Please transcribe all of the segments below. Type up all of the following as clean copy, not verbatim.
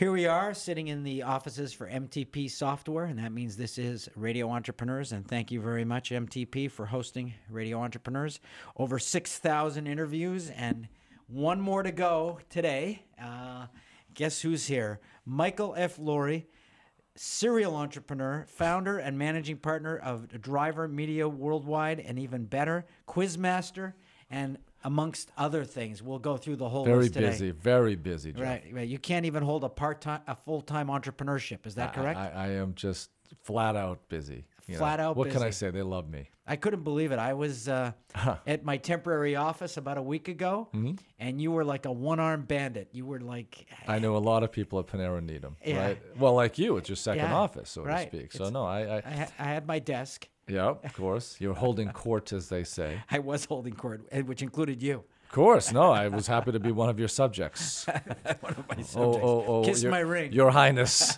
Here we are sitting in the offices for MTP Software, and that means this is Radio Entrepreneurs. And thank you very much, MTP, for hosting Radio Entrepreneurs. Over 6,000 interviews and one more to go today. Guess who's here? Michael F. Laurie, serial entrepreneur, founder and managing partner of Driver Media Worldwide, and even better, Quizmaster, and amongst other things. We'll go through the whole list today. Very busy, Jeff. Right. You can't even hold a full-time entrepreneurship. Is that correct? I am just flat out busy. Out what busy. can I say? They love me. I couldn't believe it. I was at my temporary office about a week ago, and you were like a one-armed bandit. You were like... I know a lot of people at Panera Needham, Yeah. right? Well, like you, it's your second Yeah, office, so right. to speak. So no, I had my desk. yeah, of course. You're holding court, as they say. I was holding court, which included you. Of course. No, I was happy to be one of your subjects. One of my subjects. Kiss my ring. Your Highness.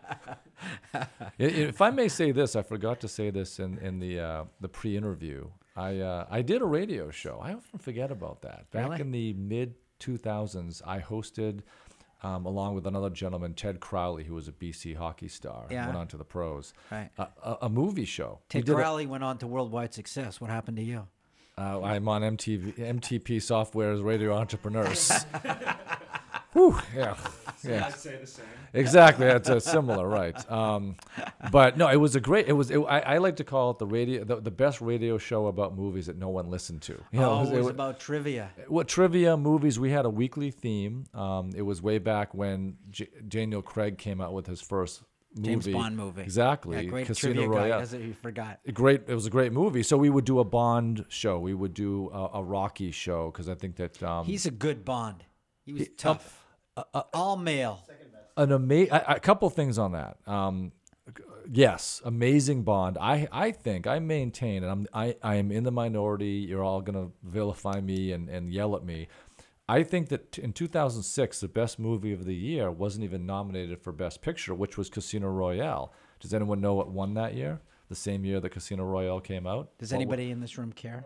If I may say this, I forgot to say this in the pre-interview. I did a radio show. I often forget about that. Back Really? in the mid-2000s, I hosted, along with another gentleman, Ted Crowley, who was a BC hockey star, and Yeah. went on to the pros, Right. a movie show. Ted Crowley went on to worldwide success. What happened to you? I'm on MTP Software's Radio Entrepreneurs. Whew, yeah. I'd say the same. Exactly, it's similar, right? But no, it was a great. I like to call it the best radio show about movies that no one listened to. It was about trivia. What trivia movies? We had a weekly theme. It was way back when Daniel Craig came out with his first movie. James Bond movie. Exactly. Yeah, great Casino trivia Royale. guy. Doesn't he forgot? Great. It was a great movie. So we would do a Bond show. We would do a Rocky show because I think that He's a good Bond. He was tough. All male. a couple things on that. Yes, amazing Bond. I think I maintain, and I am in the minority. You're all gonna vilify me and yell at me. I think that in 2006, the best movie of the year wasn't even nominated for Best Picture, which was Casino Royale. Does anyone know what won that year? The same year that Casino Royale came out. Does anybody in this room care?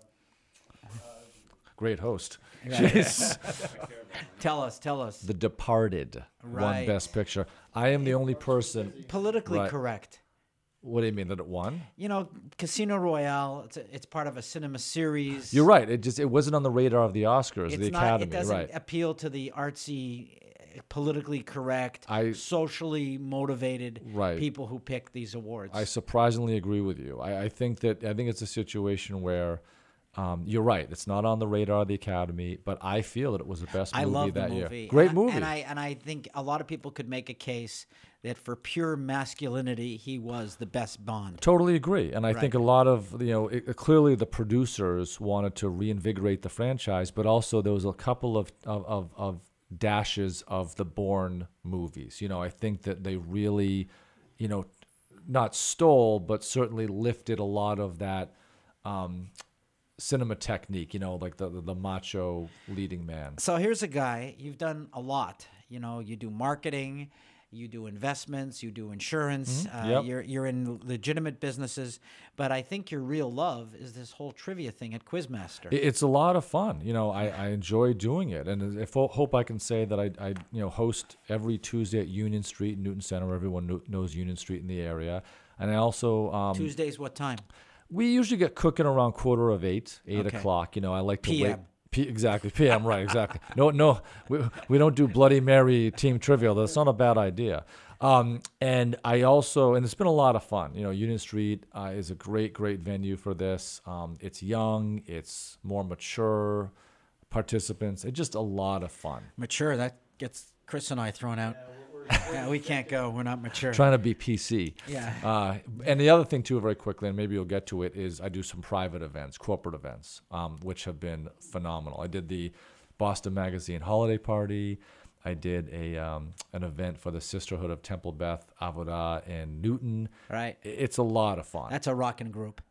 Great host. Right. Jeez. Tell us. The Departed won Right. Best Picture. I am the only person. Politically Right. correct. What do you mean that it won? You know, Casino Royale. It's part of a cinema series. You're right. It wasn't on the radar of the Oscars, It's the not. Academy, It doesn't right? appeal to the artsy, politically correct, socially motivated Right. people who pick these awards. I surprisingly agree with you. I think it's a situation where you're right. It's not on the radar of the Academy, but I feel that it was the best movie I love that the year. movie. Great And movie. I think a lot of people could make a case that for pure masculinity, he was the best Bond. Totally agree. And I think a lot of, clearly the producers wanted to reinvigorate the franchise, but also there was a couple of dashes of the Bourne movies. I think that they really, not stole, but certainly lifted a lot of that cinema technique, like the macho leading man. So here's a guy, you've done a lot. You do marketing, you do investments, you do insurance, Yep. you're in legitimate businesses, but I think your real love is this whole trivia thing at Quizmaster. It's a lot of fun. I enjoy doing it, and I hope I can say that I host every Tuesday at Union Street in Newton Center. Everyone knows Union Street in the area, and I also Tuesdays, what time? we usually get cooking around 7:45, 8 Okay. o'clock. I like to PM. wait. Exactly, PM, right, exactly. No, we don't do Bloody Mary team trivia. That's not a bad idea. And I also, and it's been a lot of fun. Union Street is a great venue for this. It's young, it's more mature participants. It's just a lot of fun. Mature, that gets Chris and I thrown out. Yeah, we can't go. We're not mature. Trying to be PC. Yeah. And the other thing, too, very quickly, and maybe you'll get to it, is I do some private events, corporate events, which have been phenomenal. I did the Boston Magazine holiday party. I did an event for the Sisterhood of Temple Beth Avodah in Newton. Right. It's a lot of fun. That's a rockin' group.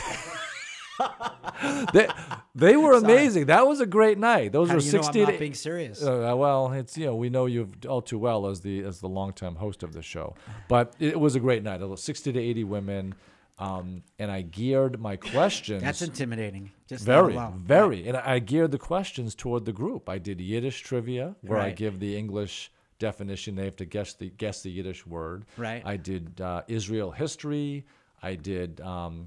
They were amazing. That was a great night. Those How were do you know 60 I'm to not being serious? well, it's we know you all too well as the longtime host of the show, but it was a great night. It was 60 to 80 women, and I geared my questions. That's intimidating. Just very, that alone. very, and I geared the questions toward the group. I did Yiddish trivia where I Right. give the English definition. They have to guess the Yiddish word. Right. I did Israel history. I did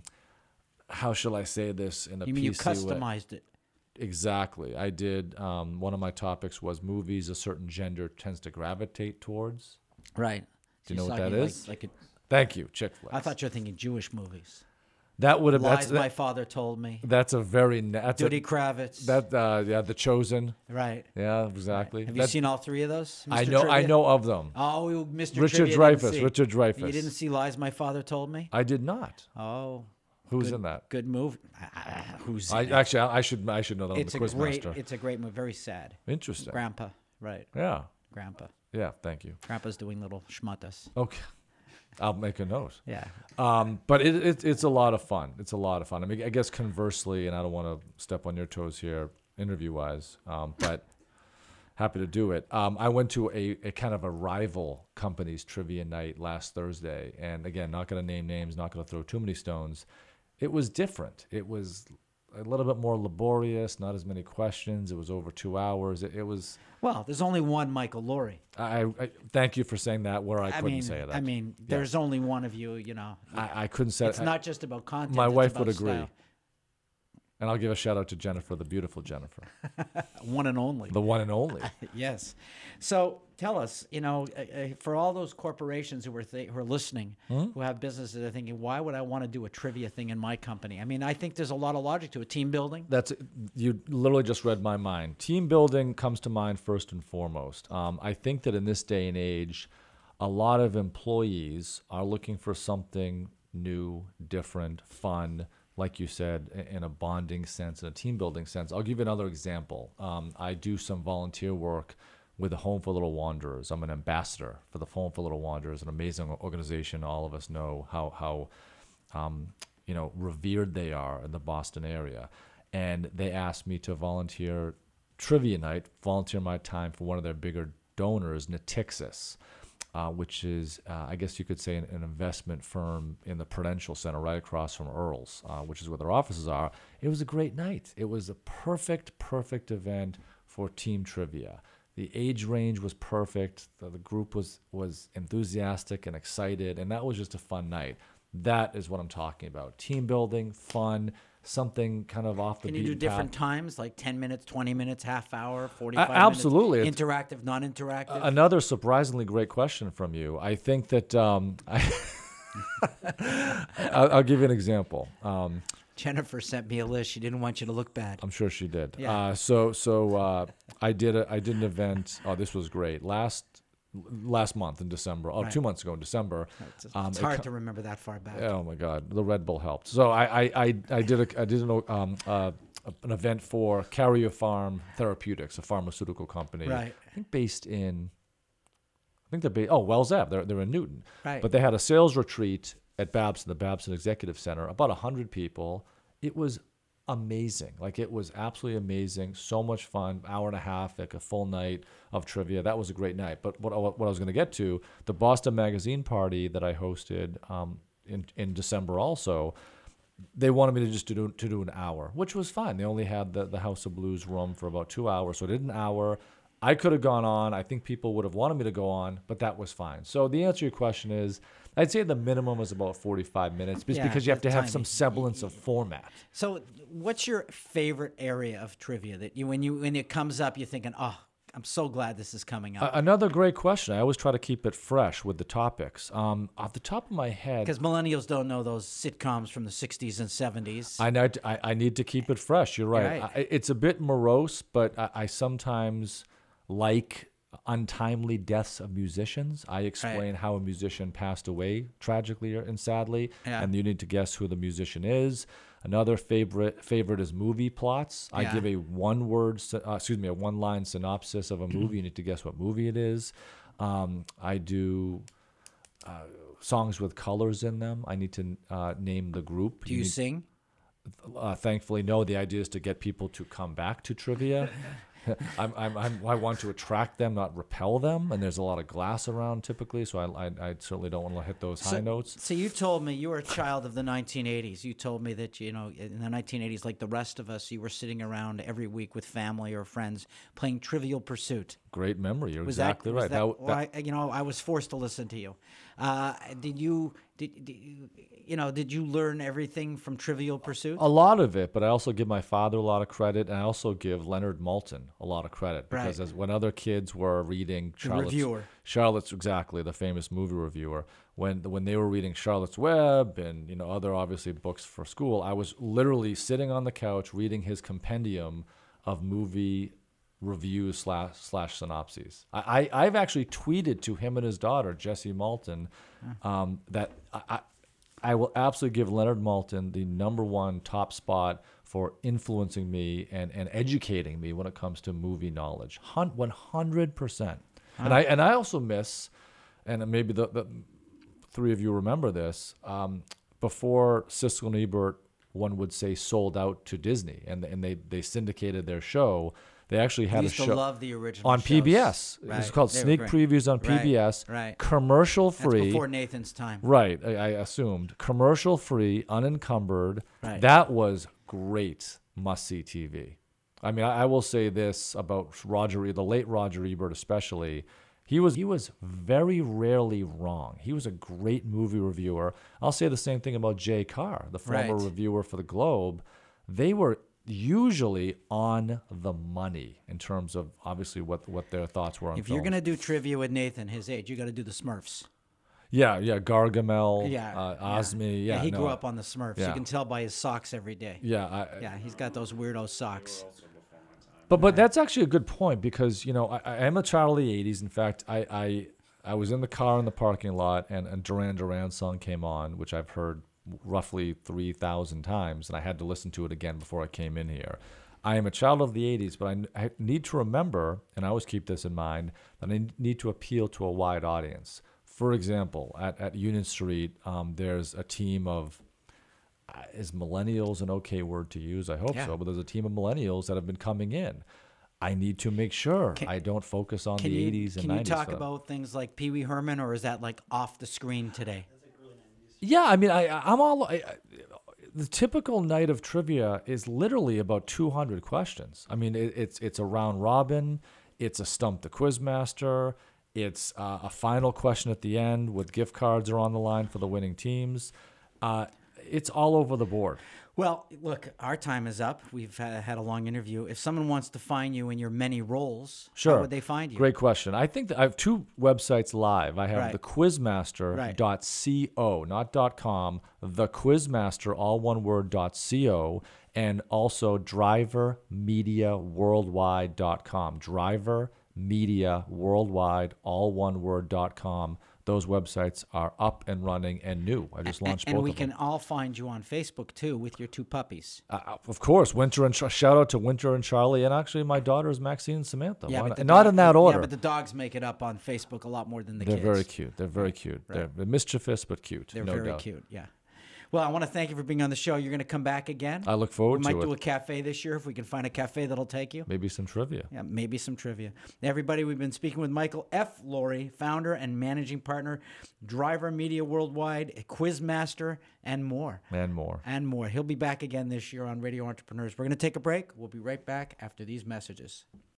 how shall I say this in a You mean you PC way? customized it? Exactly. I did. One of my topics was movies a certain gender tends to gravitate towards. Right. Do you know what You're that talking is? Like Thank you, chick flicks. I thought you were thinking Jewish movies. That would have Lies My Father Told Me. that's a very Judy Kravitz. The Chosen. Right. Yeah, exactly. Have you seen all three of those? I Mr. know Trivia? of them. Oh, Mr. Richard Trivia didn't Dreyfuss. see. Richard Dreyfuss. You didn't see Lies My Father Told Me? I did not. Oh. Who's in that? Good movie. Who's in I it? actually I should know that I'm It's the a quiz great. master. It's a great movie. Very sad. Interesting. Grandpa. Right. Yeah. Grandpa. Yeah. Thank you. Grandpa's doing little schmuttas. Okay. I'll make a note. Yeah. But it's a lot of fun. It's a lot of fun. I mean, I guess conversely, and I don't want to step on your toes here, interview-wise, but happy to do it. I went to a kind of a rival company's trivia night last Thursday, and again, not going to name names, not going to throw too many stones. It was different. It was a little bit more laborious, not as many questions. It was over 2 hours. It was. Well, there's only one Michael Laurie. I thank you for saying that. Where I couldn't say that. I mean, there's only one of you. You know, I couldn't say. it's not just about content. My it's wife about would agree. style. And I'll give a shout out to Jennifer, the beautiful Jennifer, One and only. the one and only. Yes. So tell us, for all those corporations who are listening, who have businesses, are thinking, why would I want to do a trivia thing in my company? I mean, I think there's a lot of logic to it. Team building. You literally just read my mind. Team building comes to mind first and foremost. I think that in this day and age, a lot of employees are looking for something new, different, fun, like you said, in a bonding sense, in a team building sense. I'll give you another example. I do some volunteer work with the Home for Little Wanderers. I'm an ambassador for the Home for Little Wanderers, an amazing organization. All of us know how revered they are in the Boston area. And they asked me to volunteer trivia night, volunteer my time for one of their bigger donors, Natixis. Which is, I guess you could say, an investment firm in the Prudential Center right across from Earl's, which is where their offices are. It was a great night. It was a perfect event for team trivia. The age range was perfect. The group was enthusiastic and excited, and that was just a fun night. That is what I'm talking about. Team building, fun, something kind of off the beaten path. Can you do different times, like 10 minutes, 20 minutes, half hour, 45 absolutely. minutes? Interactive, non-interactive? Another surprisingly great question from you. I think that I'll give you an example. Jennifer sent me a list. She didn't want you to look bad. I'm sure she did. Yeah. I did an event. Oh, this was great. Last month in December. Oh, Right. 2 months ago in December. It's hard to remember that far back. Oh my God, the Red Bull helped. So I did an event for Karyopharm Therapeutics, a pharmaceutical company. Right. I think based in. Wells Ave. They're in Newton. Right. But they had a sales retreat at Babson, the Babson Executive Center, about 100 people. It was amazing. Like, it was absolutely amazing. So much fun. Hour and a half, like a full night of trivia. That was a great night. But what I was going to get to, the Boston Magazine party that I hosted in December also, they wanted me to do an hour, which was fine. They only had the House of Blues room for about 2 hours, so I did an hour. I could have gone on. I think people would have wanted me to go on, but that was fine. So the answer to your question is, I'd say the minimum is about 45 minutes, just because you have to have tiny. some semblance of format. So what's your favorite area of trivia that when it comes up, you're thinking, oh, I'm so glad this is coming up? Another great question. I always try to keep it fresh with the topics. Off the top of my head, Because millennials don't know those sitcoms from the 60s and 70s. I need to keep it fresh. You're right. Right. It's a bit morose, but I sometimes like untimely deaths of musicians. I explain how a musician passed away tragically and sadly, and you need to guess who the musician is. Another favorite is movie plots. I give a one-line synopsis of a movie. You need to guess what movie it is. I do songs with colors in them. I need to name the group. Do you sing? Thankfully, no. The idea is to get people to come back to trivia. I want to attract them, not repel them. And there's a lot of glass around typically, so I certainly don't want to hit those high notes. So you told me you were a child of the 1980s. You told me that, in the 1980s, like the rest of us, you were sitting around every week with family or friends playing Trivial Pursuit. Great memory. You're Was exactly right. Well, I was forced to listen to you. Did you learn everything from Trivial Pursuit? A lot of it, but I also give my father a lot of credit, and I also give Leonard Maltin a lot of credit because Right. when other kids were reading reviewer. Charlotte's exactly the famous movie reviewer. When they were reading Charlotte's Web and other obviously books for school, I was literally sitting on the couch reading his compendium of movie reviews slash synopses. I've actually tweeted to him and his daughter Jessie Maltin that I will absolutely give Leonard Maltin the #1 top spot for influencing me and educating me when it comes to movie knowledge. 100%. And I also miss, and maybe the three of you remember this, before Siskel and Ebert, one would say, sold out to Disney and they syndicated their show. They actually had used a show to love the original on shows. PBS. Right. It was called They were Sneak great. Previews on Right. PBS. Right. Commercial That's free. before Nathan's time. Right, I assumed. Commercial free, unencumbered. Right. That was great must-see TV. I mean, I will say this about the late Roger Ebert especially. He was very rarely wrong. He was a great movie reviewer. I'll say the same thing about Jay Carr, the former Right. reviewer for the Globe. They were usually on the money in terms of obviously what their thoughts were on If film. you're gonna do trivia with Nathan, his age, you got to do the Smurfs. Yeah, Gargamel, Yeah, Osme. Yeah, he no, grew up on the Smurfs. yeah. You can tell by his socks every day. Yeah, He's got those weirdo socks. But that's actually a good point because I am a child of the '80s. In fact, I was in the car in the parking lot and Duran Duran song came on, which I've heard roughly 3,000 times, and I had to listen to it again before I came in here. I am a child of the '80s, but I need to remember, and I always keep this in mind, that I need to appeal to a wide audience. For example, at Union Street, there's a team of is millennials an okay word to use? I hope Yeah. so. But there's a team of millennials that have been coming in. I need to make sure I don't focus on the 80s and 90s. Can you talk for them. about things like Pee Wee Herman, or is that like off the screen today? Yeah, I mean, I'm all. The typical night of trivia is literally about 200 questions. I mean, it's a round robin. It's a stump the quizmaster. It's a final question at the end with gift cards are on the line for the winning teams. It's all over the board. Well, look, our time is up. We've had a long interview. If someone wants to find you in your many roles, Sure. how would they find you? Great question. I think that I have two websites live. I have Right. thequizmaster.co, not .com, thequizmaster, all one word, .co, and also drivermediaworldwide.com. Drivermediaworldwide, all one word, .com. Those websites are up and running and new. I just launched both And we of them. can all find you on Facebook too with your two puppies. Of course, Winter and shout out to Winter and Charlie, and actually my daughters Maxine and Samantha. Why but not? the Not dog- in that order. Yeah, but the dogs make it up on Facebook a lot more than the They're kids. very cute. They're very cute. Right. They're mischievous but cute. They're no very doubt. cute. Yeah. Well, I want to thank you for being on the show. You're going to come back again. I look forward We to might do it. a cafe this year if we can find a cafe that'll take you. Maybe some trivia. Yeah, maybe some trivia. Everybody, we've been speaking with Michael F. Laurie, founder and managing partner, Driver Media Worldwide, Quizmaster, and more. And more. And more. He'll be back again this year on Radio Entrepreneurs. We're going to take a break. We'll be right back after these messages.